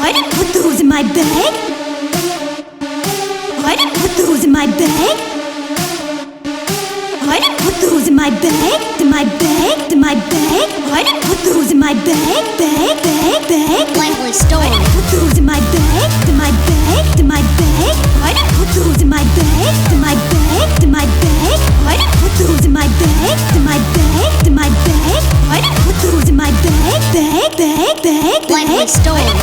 I didn't put those in my bag. I didn't put those in my bag. I didn't put those in my bag. In my bag. In my bag. I didn't put those in my bag. Bag. Lively story. I didn't put those in my bag. In my bag. In my bag. I didn't put those in my bag. In my bag. In my bag. I didn't put those in my bag. In my bag. In my bag. I didn't put those in my bag. Bag. Lively story.